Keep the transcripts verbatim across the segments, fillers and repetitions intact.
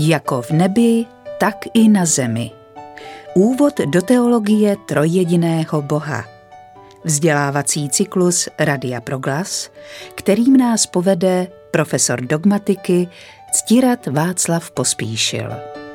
Jako v nebi, tak i na zemi. Úvod do teologie trojjediného Boha. Vzdělávací cyklus Radia Proglas, kterým nás povede profesor dogmatiky Ctirad Václav Pospíšil.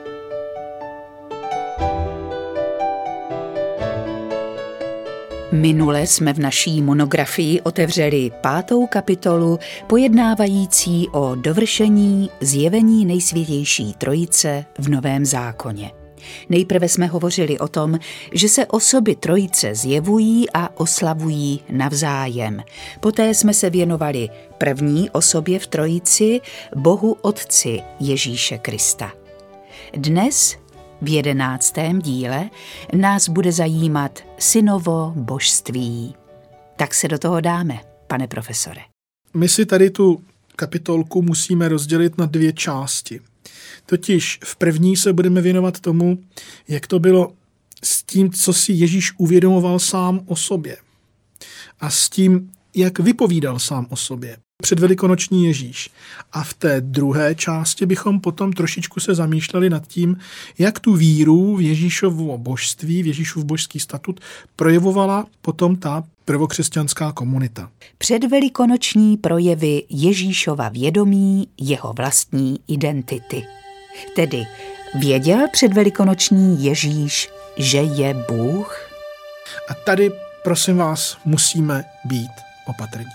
Minule jsme v naší monografii otevřeli pátou kapitolu pojednávající o dovršení zjevení Nejsvětější Trojice v Novém zákoně. Nejprve jsme hovořili o tom, že se osoby Trojice zjevují a oslavují navzájem. Poté jsme se věnovali první osobě v Trojici, Bohu Otci Ježíše Krista. Dnes v jedenáctém díle nás bude zajímat synovo božství. Tak se do toho dáme, pane profesore. My si tady tu kapitolku musíme rozdělit na dvě části. Totiž v první se budeme věnovat tomu, jak to bylo s tím, co si Ježíš uvědomoval sám o sobě. A s tím, jak vypovídal sám o sobě. Předvelikonoční Ježíš. A v té druhé části bychom potom trošičku se zamýšleli nad tím, jak tu víru v Ježíšovo božství, v Ježíšův božský statut projevovala potom ta prvokřesťanská komunita. Předvelikonoční projevy Ježíšova vědomí, jeho vlastní identity. Tedy věděl předvelikonoční Ježíš, že je Bůh? A tady, prosím vás, musíme být opatrní.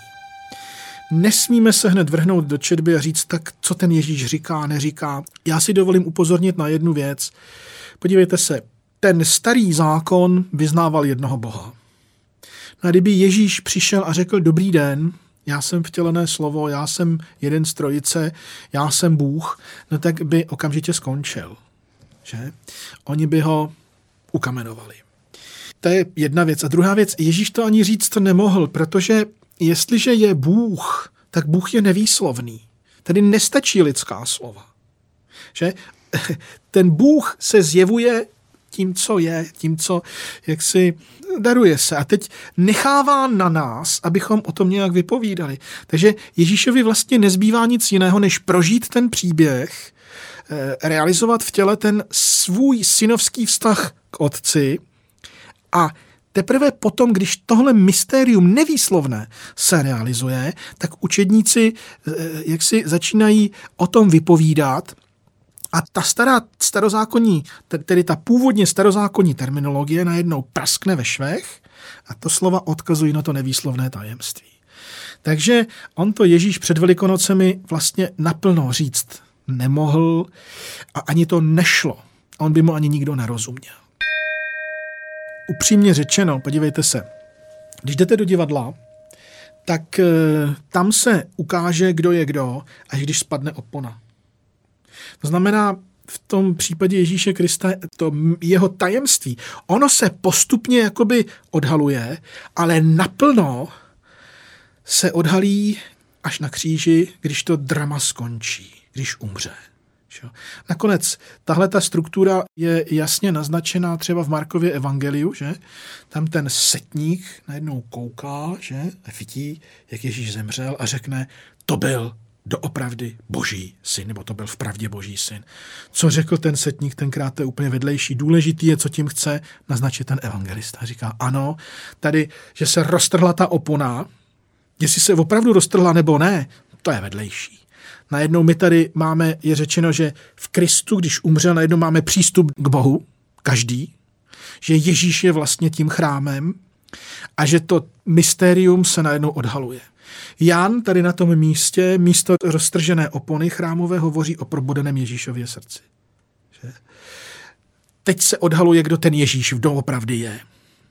Nesmíme se hned vrhnout do četby a říct, tak co ten Ježíš říká, neříká. Já si dovolím upozornit na jednu věc. Podívejte se, ten starý zákon vyznával jednoho Boha. No a kdyby Ježíš přišel a řekl dobrý den, já jsem vtělené slovo, já jsem jeden z trojice, já jsem Bůh, no tak by okamžitě skončil. Že? Oni by ho ukamenovali. To je jedna věc. A druhá věc, Ježíš to ani říct to nemohl, protože jestliže je Bůh, tak Bůh je nevýslovný. Tedy nestačí lidská slova. Že? Ten Bůh se zjevuje tím, co je, tím, co jaksi daruje se. A teď nechává na nás, abychom o tom nějak vypovídali. Takže Ježíšovi vlastně nezbývá nic jiného, než prožít ten příběh, realizovat v těle ten svůj synovský vztah k otci a teprve potom, když tohle mystérium nevýslovné se realizuje, tak učedníci jaksi začínají o tom vypovídat a ta stará starozákonní, tedy ta původně starozákonní terminologie najednou praskne ve švech a to slova odkazují na to nevýslovné tajemství. Takže on to Ježíš před Velikonocemi vlastně naplno říct nemohl a ani to nešlo. On by mu ani nikdo nerozuměl. Upřímně řečeno, podívejte se, když jdete do divadla, tak e, tam se ukáže, kdo je kdo, až když spadne opona. To znamená, v tom případě Ježíše Krista, to jeho tajemství, ono se postupně jakoby odhaluje, ale naplno se odhalí až na kříži, když to drama skončí, když umře. Nakonec tahle ta struktura je jasně naznačená třeba v Markově evangeliu, že? Tam ten setník najednou kouká, že? A vidí, jak Ježíš zemřel a řekne, to byl doopravdy boží syn, nebo to byl vpravdě boží syn. Co řekl ten setník tenkrát, to je úplně vedlejší. Důležitý je, co tím chce naznačit ten evangelista. Říká, ano, tady, že se roztrhla ta opona, jestli se opravdu roztrhla nebo ne, to je vedlejší. Najednou my tady máme, je řečeno, že v Kristu, když umřel, najednou máme přístup k Bohu, každý, že Ježíš je vlastně tím chrámem a že to mystérium se najednou odhaluje. Jan tady na tom místě, místo roztržené opony chrámové, hovoří o probodeném Ježíšově srdci. Že? Teď se odhaluje, kdo ten Ježíš doopravdy je.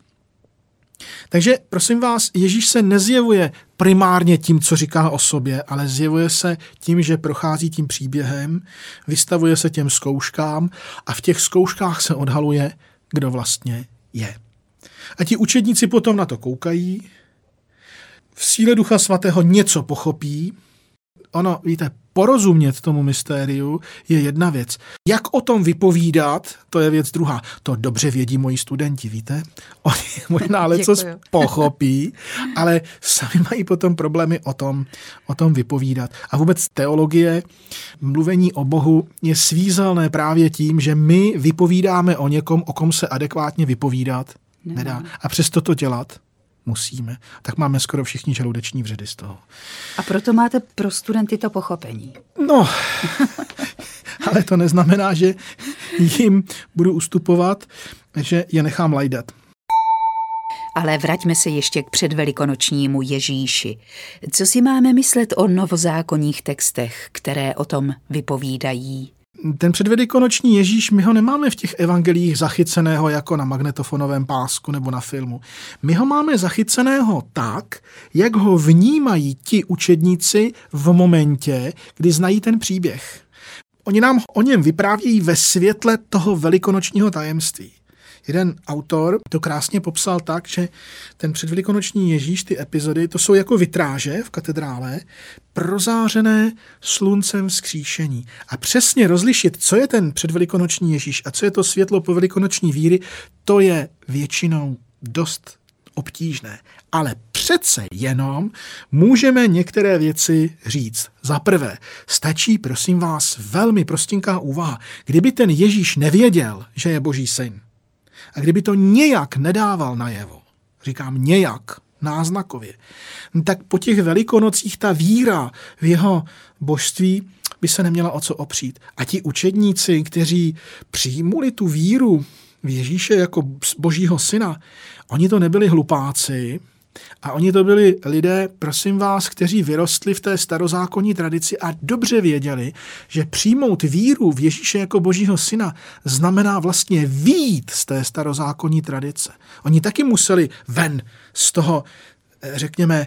Takže, prosím vás, Ježíš se nezjevuje primárně tím, co říká o sobě, ale zjevuje se tím, že prochází tím příběhem, vystavuje se těm zkouškám a v těch zkouškách se odhaluje, kdo vlastně je. A ti učedníci potom na to koukají, v síle Ducha Svatého něco pochopí. Ono, víte, porozumět tomu mystériu je jedna věc. Jak o tom vypovídat, to je věc druhá. To dobře vědí moji studenti, víte? Oni možná lecos pochopí, ale sami mají potom problémy o tom, o tom vypovídat. A vůbec teologie, mluvení o Bohu je svízelné právě tím, že my vypovídáme o někom, o kom se adekvátně vypovídat nedá. A přesto to dělat musíme. Tak máme skoro všichni žaludeční vředy z toho. A proto máte pro studenty to pochopení. No, ale to neznamená, že jim budu ustupovat, že je nechám lajdat. Ale vraťme se ještě k předvelikonočnímu Ježíši. Co si máme myslet o novozákonních textech, které o tom vypovídají? Ten předvelikonoční Ježíš, my ho nemáme v těch evangelích zachyceného jako na magnetofonovém pásku nebo na filmu. My ho máme zachyceného tak, jak ho vnímají ti učedníci v momentě, kdy znají ten příběh. Oni nám o něm vyprávějí ve světle toho velikonočního tajemství. Jeden autor to krásně popsal tak, že ten předvelikonoční Ježíš, ty epizody, to jsou jako vitráže v katedrále, prozářené sluncem vzkříšení. A přesně rozlišit, co je ten předvelikonoční Ježíš a co je to světlo povelikonoční víry, to je většinou dost obtížné. Ale přece jenom můžeme některé věci říct. Za prvé, stačí, prosím vás, velmi prostinká úvaha. Kdyby ten Ježíš nevěděl, že je Boží syn, a kdyby to nějak nedával najevo, říkám nějak, náznakově, tak po těch velikonocích ta víra v jeho božství by se neměla o co opřít. A ti učedníci, kteří přijmuli tu víru v Ježíše jako Božího syna, oni to nebyli hlupáci, a oni to byli lidé, prosím vás, kteří vyrostli v té starozákonní tradici a dobře věděli, že přijmout víru v Ježíše jako Božího syna znamená vlastně vyjít z té starozákonní tradice. Oni taky museli ven z toho, řekněme,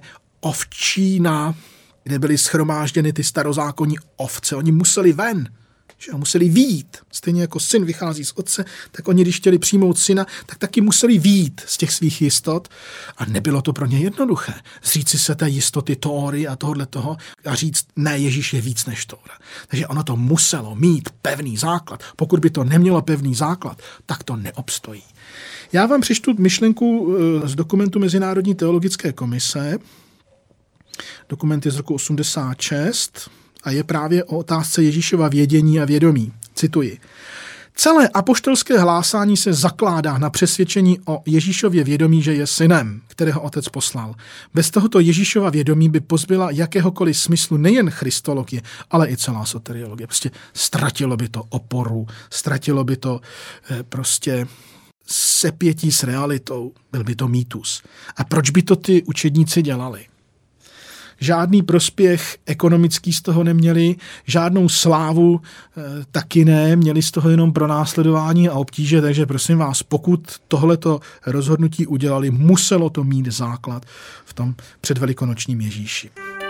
ovčína, kde byly shromážděny ty starozákonní ovce. Oni museli ven, že museli vyjít. Stejně jako syn vychází z otce, tak oni, když chtěli přijmout syna, tak taky museli vyjít z těch svých jistot. A nebylo to pro ně jednoduché. Zříci se té jistoty Tóry a tohohle toho a říct, ne, Ježíš je víc než Tóra. Takže ono to muselo mít pevný základ. Pokud by to nemělo pevný základ, tak to neobstojí. Já vám přečtu myšlenku z dokumentu Mezinárodní teologické komise. Dokument je z roku osmdesát šest a je právě o otázce Ježíšova vědění a vědomí. Cituji. Celé apoštolské hlásání se zakládá na přesvědčení o Ježíšově vědomí, že je synem, kterého otec poslal. Bez tohoto Ježíšova vědomí by pozbyla jakéhokoliv smyslu nejen christologie, ale i celá soteriologie. Prostě ztratilo by to oporu, ztratilo by to eh, prostě sepětí s realitou, byl by to mýtus. A proč by to ty učedníci dělali? Žádný prospěch ekonomický z toho neměli, žádnou slávu e, taky ne, měli z toho jenom pronásledování a obtíže, takže prosím vás, pokud tohleto rozhodnutí udělali, muselo to mít základ v tom předvelikonočním Ježíši.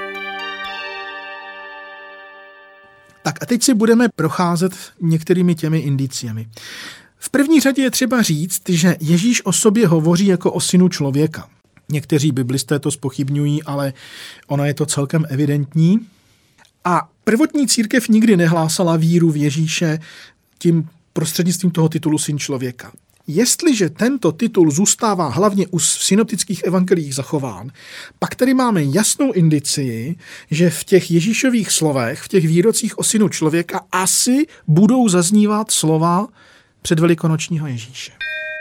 Tak a teď si budeme procházet některými těmi indiciemi. V první řadě je třeba říct, že Ježíš o sobě hovoří jako o synu člověka. Někteří biblisté to zpochybňují, ale ono je to celkem evidentní. A prvotní církev nikdy nehlásala víru v Ježíše tím prostřednictvím toho titulu syn člověka. Jestliže tento titul zůstává hlavně u synoptických evangeliích zachován, pak tady máme jasnou indicii, že v těch Ježíšových slovech, v těch výrocích o synu člověka asi budou zaznívat slova předvelikonočního Ježíše.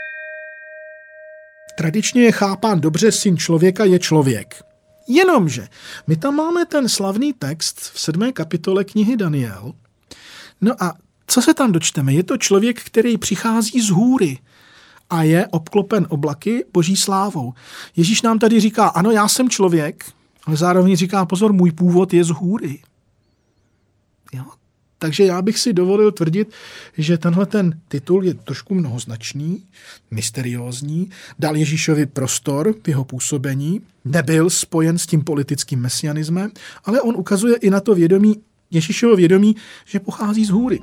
Tradičně je chápán dobře, syn člověka je člověk. Jenomže my tam máme ten slavný text v sedmé kapitole knihy Daniel. No a co se tam dočteme? Je to člověk, který přichází z hůry a je obklopen oblaky boží slávou. Ježíš nám tady říká, ano, já jsem člověk, ale zároveň říká, pozor, můj původ je z hůry. Jo? Takže já bych si dovolil tvrdit, že tenhle ten titul je trošku mnohoznačný, mysteriózní, dal Ježíšovi prostor v jeho působení, nebyl spojen s tím politickým mesianismem, ale on ukazuje i na to vědomí, Ježíšovo vědomí, že pochází z hůry.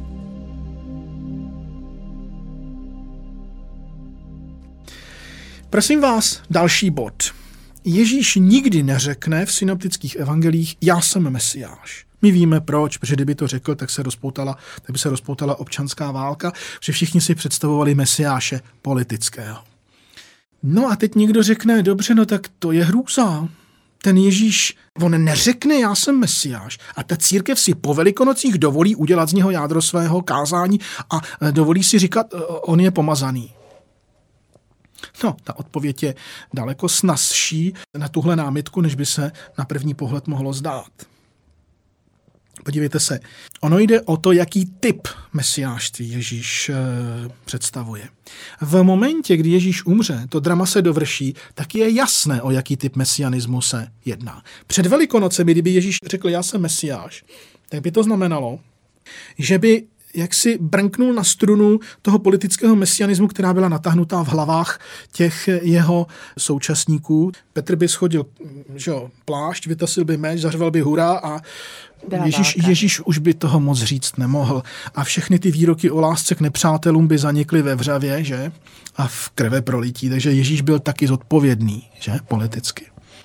Prosím vás, další bod. Ježíš nikdy neřekne v synoptických evangelích, já jsem Mesiáš. My víme proč, protože kdyby to řekl, tak se rozpoutala, tak by se rozpoutala občanská válka, protože všichni si představovali mesiáše politického. No a teď někdo řekne, dobře, no tak to je hrůza. Ten Ježíš, on neřekne, já jsem mesiáš. A ta církev si po Velikonocích dovolí udělat z něho jádro svého kázání a dovolí si říkat, on je pomazaný. No, ta odpověď je daleko snazší na tuhle námitku, než by se na první pohled mohlo zdát. Podívejte se, ono jde o to, jaký typ mesiášství Ježíš e, představuje. V momentě, kdy Ježíš umře, to drama se dovrší, tak je jasné, o jaký typ mesianismu se jedná. Před Velikonocemi, kdyby Ježíš řekl, já jsem mesiáš, tak by to znamenalo, že by jaksi brnknul na strunu toho politického mesianismu, která byla natáhnutá v hlavách těch jeho současníků. Petr by schodil že jo, plášť, vytasil by meč, zařval by hurá a Ježíš, Ježíš už by toho moc říct nemohl. A všechny ty výroky o lásce k nepřátelům by zanikly ve vřavě, že? A v krve prolití. Takže Ježíš byl taky zodpovědný, že? Politicky.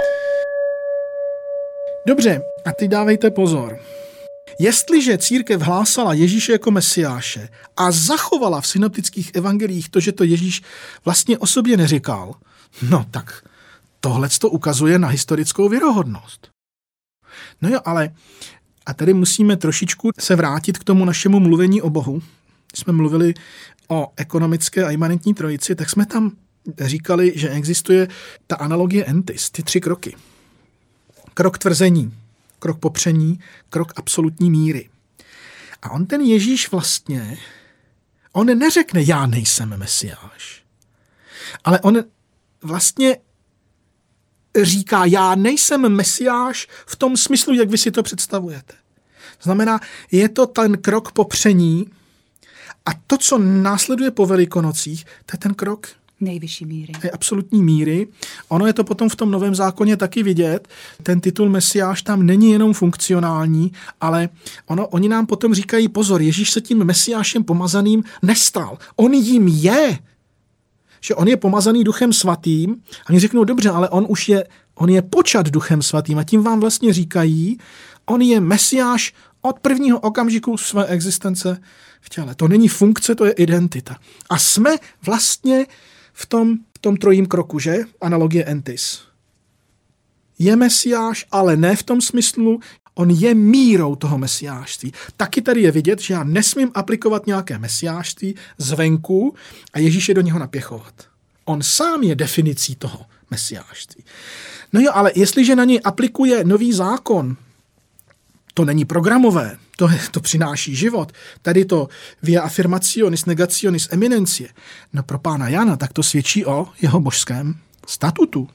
Dobře, a teď dávejte pozor. Jestliže církev hlásala Ježíše jako mesiáše a zachovala v synoptických evangeliích to, že to Ježíš vlastně o sobě neříkal, no tak tohleto ukazuje na historickou věrohodnost. No jo, ale a tady musíme trošičku se vrátit k tomu našemu mluvení o Bohu. Když jsme mluvili o ekonomické a imanentní trojici, tak jsme tam říkali, že existuje ta analogie entis, ty tři kroky. Krok tvrzení, krok popření, krok absolutní míry. A on ten Ježíš vlastně, on neřekne, já nejsem mesiáš, ale on vlastně říká, já nejsem mesiáš v tom smyslu, jak vy si to představujete. Znamená, je to ten krok popření a to, co následuje po Velikonocích, to je ten krok nejvyšší míry. Je absolutní míry. Ono je to potom v tom Novém zákoně taky vidět. Ten titul mesiáš tam není jenom funkcionální, ale ono, oni nám potom říkají, pozor, Ježíš se tím mesiášem pomazaným nestal. On jím je. Že on je pomazaný Duchem svatým a oni řeknou, dobře, ale on už je, on je počat Duchem svatým a tím vám vlastně říkají, on je mesiáš od prvního okamžiku své existence v těle. To není funkce, to je identita. A jsme vlastně v tom, v tom trojím kroku, že? Analogie entis. Je mesiáš, ale ne v tom smyslu, on je mírou toho mesiášství. Taky tady je vidět, že já nesmím aplikovat nějaké mesiášství zvenku a Ježíš je do něho napěchovat. On sám je definicí toho mesiášství. No jo, ale jestliže na něj aplikuje nový zákon, to není programové, to, to přináší život. Tady to via affirmationis negationis eminencie. No pro pána Jana, tak to svědčí o jeho božském statutu.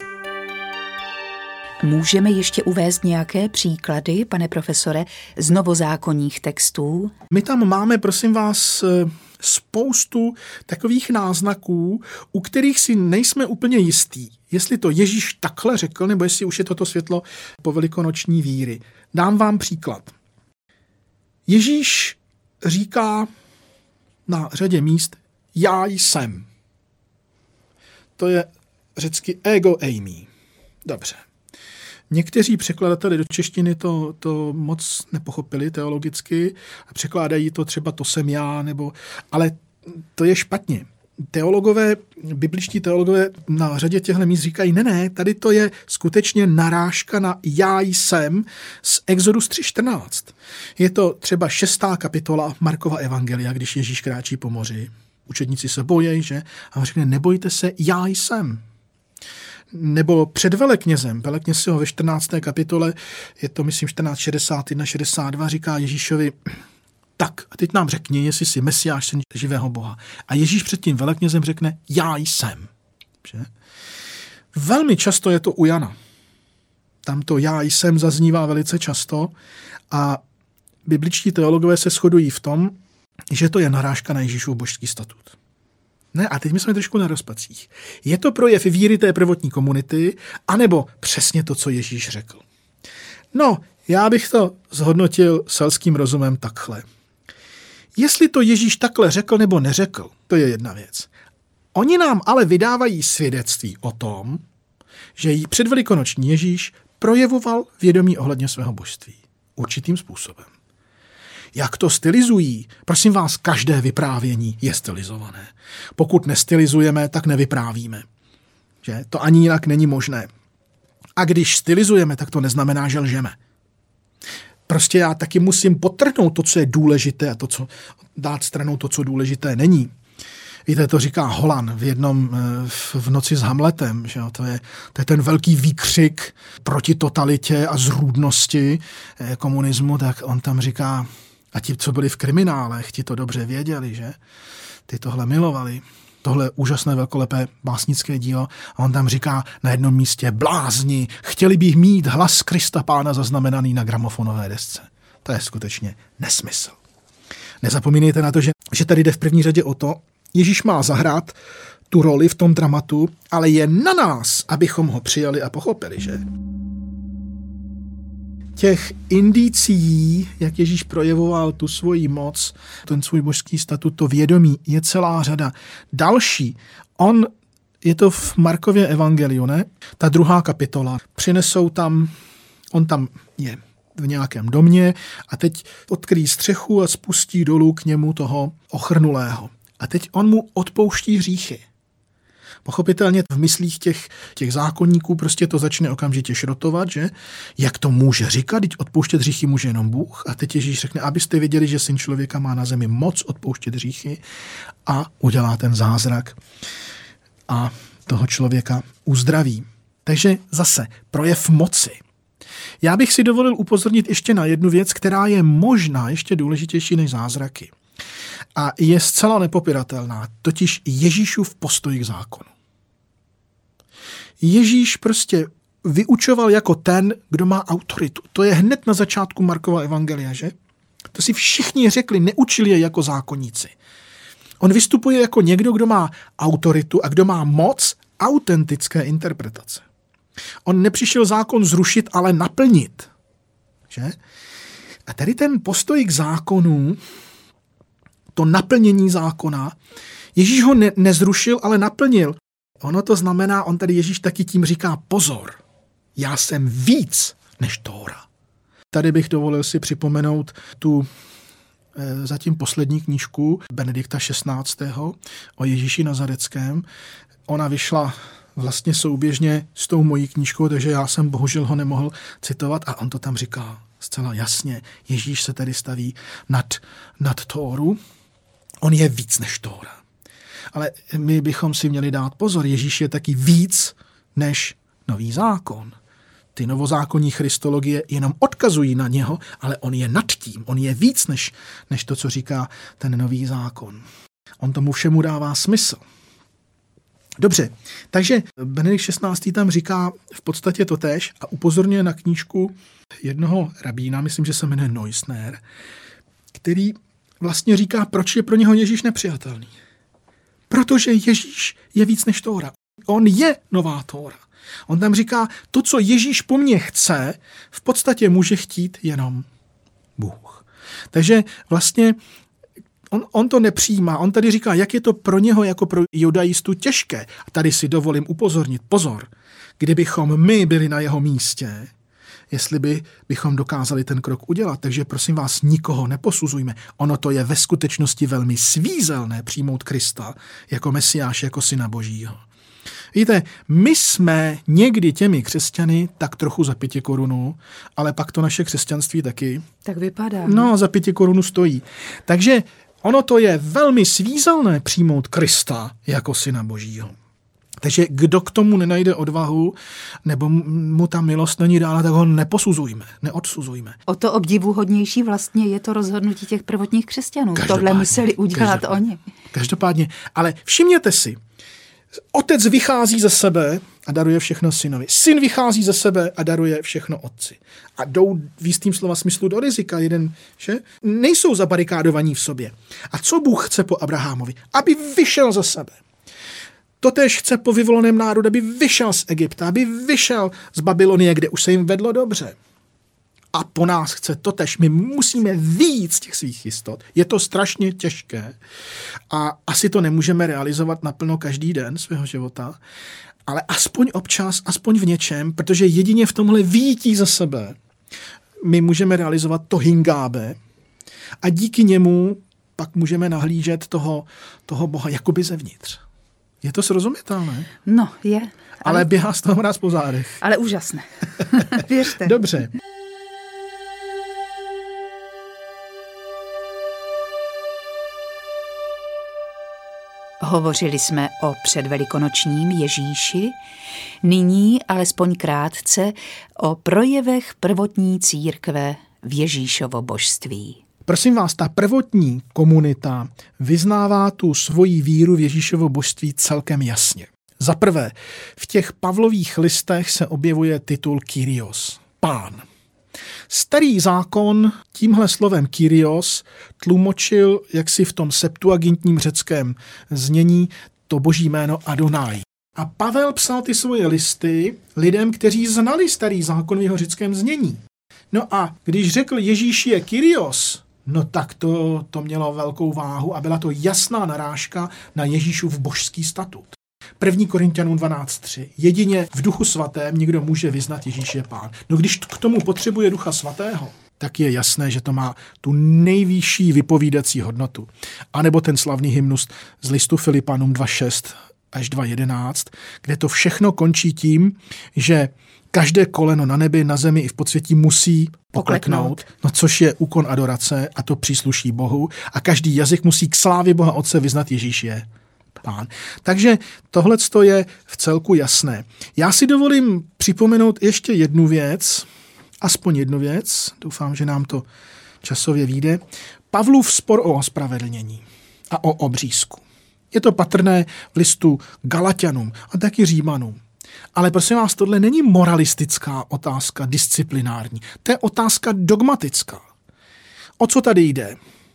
Můžeme ještě uvést nějaké příklady, pane profesore, z novozákonních textů? My tam máme, prosím vás, spoustu takových náznaků, u kterých si nejsme úplně jistí, jestli to Ježíš takhle řekl, nebo jestli už je toto světlo po velikonoční víry. Dám vám příklad. Ježíš říká na řadě míst já jsem. To je řecky ego eimi. Dobře. Někteří překladatelé do češtiny to, to moc nepochopili teologicky a překládají to třeba to jsem já, nebo, ale to je špatně. Teologové, bibličtí teologové na řadě těchto míst říkají, ne, ne, tady to je skutečně narážka na já jsem z Exodus tři čtrnáct. Je to třeba šestá kapitola Markova evangelia, když Ježíš kráčí po moři. Učedníci se bojí, že? A on řekne, nebojte se, já jsem. Nebo před veleknězem. Velekněz si ho ve čtrnácté kapitole, je to myslím čtrnáct šedesát jedna šedesát dva, říká Ježíšovi, tak a teď nám řekni, jestli jsi mesiáš, syn živého Boha. A Ježíš před tím veleknězem řekne, já jsem. Že? Velmi často je to u Jana. Tam to já jsem zaznívá velice často a bibličtí teologové se shodují v tom, že to je narážka na Ježíšův božský statut. Ne, a teď my jsme trošku na rozpacích. Je to projev víry té prvotní komunity, anebo přesně to, co Ježíš řekl? No, já bych to zhodnotil selským rozumem takhle. Jestli to Ježíš takhle řekl nebo neřekl, to je jedna věc. Oni nám ale vydávají svědectví o tom, že jí předvelikonoční Ježíš projevoval vědomí ohledně svého božství. určitým způsobem. Jak to stylizují? Prosím vás, každé vyprávění je stylizované. Pokud nestylizujeme, tak nevyprávíme. Že? To ani jinak není možné. A když stylizujeme, tak to neznamená, že lžeme. Prostě já taky musím podtrhnout to, co je důležité a to, co dát stranou to, co důležité není. Víte, to říká Holan v jednom v Noci s Hamletem, že jo? To je, to je ten velký výkřik proti totalitě a zrůdnosti komunismu, tak on tam říká, a ti, co byli v kriminálech, ti to dobře věděli, že? Ty tohle milovali. Tohle úžasné velkolepé básnické dílo. A on tam říká na jednom místě, blázni, chtěli bych mít hlas Krista Pána zaznamenaný na gramofonové desce. To je skutečně nesmysl. Nezapomínejte na to, že, že tady jde v první řadě o to, Ježíš má zahrát tu roli v tom dramatu, ale je na nás, abychom ho přijali a pochopili, že? Těch indicí, jak Ježíš projevoval tu svoji moc, ten svůj božský statut, to vědomí, je celá řada. Další, on, je to v Markově evangeliu, ne? Ta druhá kapitola. Přinesou tam, on tam je v nějakém domě a teď odkryjí střechu a spustí dolů k němu toho ochrnulého. A teď on mu odpouští hříchy. Pochopitelně v myslích těch, těch zákonníků prostě to začne okamžitě šrotovat, že? Jak to může říkat, když odpouštět hříchy může jenom Bůh. A teď Ježíš řekne, abyste věděli, že Syn člověka má na zemi moc odpouštět hříchy a udělá ten zázrak a toho člověka uzdraví. Takže zase projev moci. Já bych si dovolil upozornit ještě na jednu věc, která je možná ještě důležitější než zázraky. A je zcela nepopiratelná, totiž Ježíšův postoj k zákonu. Ježíš prostě vyučoval jako ten, kdo má autoritu. To je hned na začátku Markova evangelia, že? To si všichni řekli, neučili je jako zákonníci. On vystupuje jako někdo, kdo má autoritu a kdo má moc autentické interpretace. On nepřišel zákon zrušit, ale naplnit. Že? A tady ten postoj k zákonu, to naplnění zákona, Ježíš ho ne- nezrušil, ale naplnil. Ono to znamená, on tady Ježíš taky tím říká pozor, já jsem víc než Tóra. Tady bych dovolil si připomenout tu e, zatím poslední knížku Benedikta šestnáctého o Ježíši Nazareckém. Ona vyšla vlastně souběžně s tou mojí knížkou, takže já jsem bohužel ho nemohl citovat a on to tam říká zcela jasně. Ježíš se tady staví nad, nad Tóru. On je víc než Tóra. Ale my bychom si měli dát pozor. Ježíš je taky víc než nový zákon. Ty novozákonní christologie jenom odkazují na něho, ale on je nad tím. On je víc než, než to, co říká ten nový zákon. On tomu všemu dává smysl. Dobře, takže Benedikt šestnáctý tam říká v podstatě totéž a upozorňuje na knížku jednoho rabína, myslím, že se jmenuje Neusner, který vlastně říká, proč je pro něho Ježíš nepřijatelný. Protože Ježíš je víc než Tóra. On je nová Tóra. On tam říká, to, co Ježíš po mně chce, v podstatě může chtít jenom Bůh. Takže vlastně on, on to nepřijímá. On tady říká, jak je to pro něho jako pro judaistu těžké. A tady si dovolím upozornit, pozor, kdybychom my byli na jeho místě, jestli by, bychom dokázali ten krok udělat. Takže prosím vás, nikoho neposuzujme. Ono to je ve skutečnosti velmi svízelné přijmout Krista jako Mesiáš, jako Syna Božího. Víte, my jsme někdy těmi křesťany tak trochu za pěti korunu, ale pak to naše křesťanství taky. Tak vypadá. No, za pěti korunu stojí. Takže ono to je velmi svízelné přijmout Krista jako Syna Božího. Takže kdo k tomu nenajde odvahu, nebo mu ta milost není dána, tak ho neposuzujme, neodsuzujme. O to obdivuhodnější vlastně je to rozhodnutí těch prvotních křesťanů. Tohle museli udělat oni. Každopádně, ale všimněte si, otec vychází ze sebe a daruje všechno synovi. Syn vychází ze sebe a daruje všechno otci. A jdou v jistým slova smyslu do rizika. Jeden, že? Nejsou zabarikádovaní v sobě. A co Bůh chce po Abrahamovi? Aby vyšel ze sebe. Totéž chce po vyvoleném národu, aby vyšel z Egypta, aby vyšel z Babylonie, kde už se jim vedlo dobře. A po nás chce totéž. My musíme víc těch svých jistot. Je to strašně těžké a asi to nemůžeme realizovat naplno každý den svého života, ale aspoň občas, aspoň v něčem, protože jedině v tomhle výjití za sebe my můžeme realizovat to hingábe a díky němu pak můžeme nahlížet toho, toho Boha jakoby zevnitř. Je to srozumitelné? No, je. Ale, ale běhá z toho mráz po zádech. Ale úžasné. Věřte. Dobře. Hovořili jsme o předvelikonočním Ježíši, nyní alespoň krátce o projevech prvotní církve v Ježíšovo božství. Prosím vás, ta prvotní komunita vyznává tu svoji víru v Ježíšovo božství celkem jasně. Za prvé, v těch Pavlových listech se objevuje titul Kyrios, Pán. Starý zákon tímhle slovem Kyrios tlumočil jaksi v tom septuagintním řeckém znění to boží jméno Adonai. A Pavel psal ty svoje listy lidem, kteří znali starý zákon v jeho řeckém znění. No a když řekl Ježíš je Kyrios, no tak to, to mělo velkou váhu a byla to jasná narážka na Ježíšův božský statut. první Korinťanům dvanáct tři. Jedině v duchu svatém někdo může vyznat Ježíš je Pán. No když k tomu potřebuje ducha svatého, tak je jasné, že to má tu nejvyšší vypovídací hodnotu. A nebo ten slavný hymnus z listu Filipanům dva šest až dva jedenáct, kde to všechno končí tím, že každé koleno na nebi, na zemi i v podsvětí musí pokleknout, no což je úkon adorace a to přísluší Bohu. A každý jazyk musí k slávě Boha Otce vyznat Ježíš je Pán. Takže tohleto je v celku jasné. Já si dovolím připomenout ještě jednu věc, aspoň jednu věc, doufám, že nám to časově vyjde. Pavlův spor o ospravedlnění a o obřízku. Je to patrné v listu Galatianům a taky Římanům. Ale prosím vás, tohle není moralistická otázka, disciplinární. To je otázka dogmatická. O co tady jde?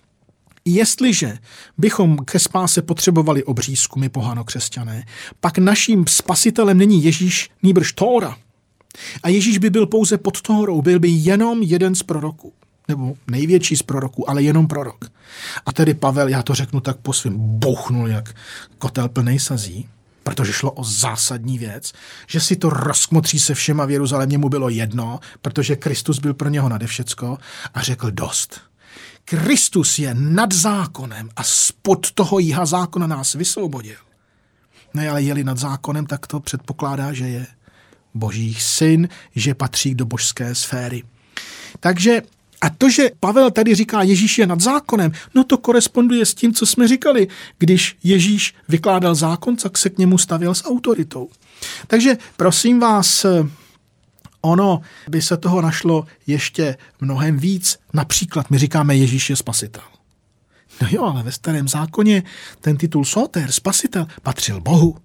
Jestliže bychom ke spáse potřebovali obřízku, my pohanokřesťané, pak naším spasitelem není Ježíš, nýbrž Tóra. A Ježíš by byl pouze pod Tórou, byl by jenom jeden z proroků. Nebo největší z proroků, ale jenom prorok. A tedy Pavel, já to řeknu tak po svým, bouchnul jak kotel plnej sazí, protože šlo o zásadní věc, že si to rozkmotří se všema v Jeruzalémě mu bylo jedno, protože Kristus byl pro něho nade všecko a řekl dost. Kristus je nad zákonem a spod toho jíha zákona nás vysvobodil. No ale je-li nad zákonem, tak to předpokládá, že je Boží syn, že patří do božské sféry. Takže a to, že Pavel tady říká, Ježíš je nad zákonem, no to koresponduje s tím, co jsme říkali. Když Ježíš vykládal zákon, tak se k němu stavěl s autoritou. Takže prosím vás, ono by se toho našlo ještě mnohem víc. Například my říkáme, Ježíš je spasitel. No jo, ale ve starém zákoně ten titul soter, spasitel, patřil Bohu.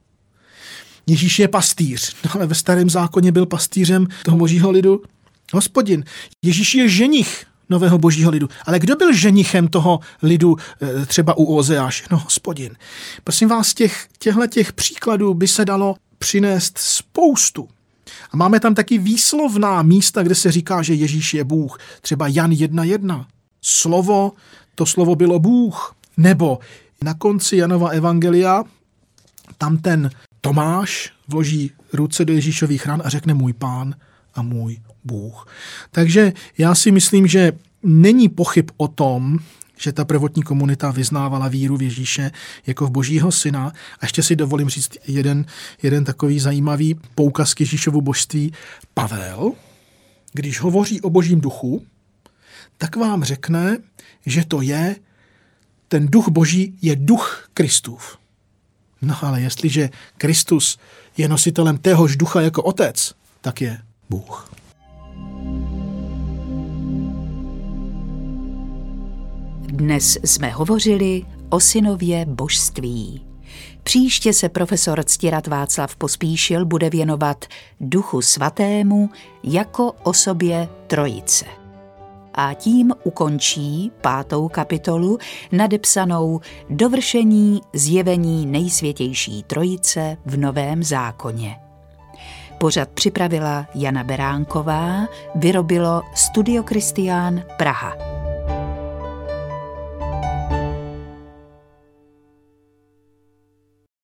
Ježíš je pastýř, no ale ve starém zákoně byl pastýřem toho božího lidu Hospodin. Ježíš je ženich nového božího lidu. Ale kdo byl ženichem toho lidu třeba u Ozeáše? No, Hospodin. Prosím vás, těch, těchto těch příkladů by se dalo přinést spoustu. A máme tam taky výslovná místa, kde se říká, že Ježíš je Bůh. Třeba Jan jedna jedna. Slovo, to slovo bylo Bůh. Nebo na konci Janova evangelia tam ten Tomáš vloží ruce do Ježíšových ran a řekne můj Pán a můj Bůh. Takže já si myslím, že není pochyb o tom, že ta prvotní komunita vyznávala víru v Ježíše jako v božího syna. A ještě si dovolím říct jeden, jeden takový zajímavý poukaz k Ježíšovu božství. Pavel, když hovoří o božím duchu, tak vám řekne, že to je, ten duch boží je duch Kristův. No ale jestliže Kristus je nositelem téhož ducha jako otec, tak je Bůh. Dnes jsme hovořili o synově božství. Příště se profesor Ctirad Václav Pospíšil bude věnovat Duchu svatému jako osobě Trojice. A tím ukončí pátou kapitolu nadepsanou Dovršení zjevení nejsvětější Trojice v Novém zákoně. Pořad připravila Jana Beránková, vyrobilo Studio Kristián Praha.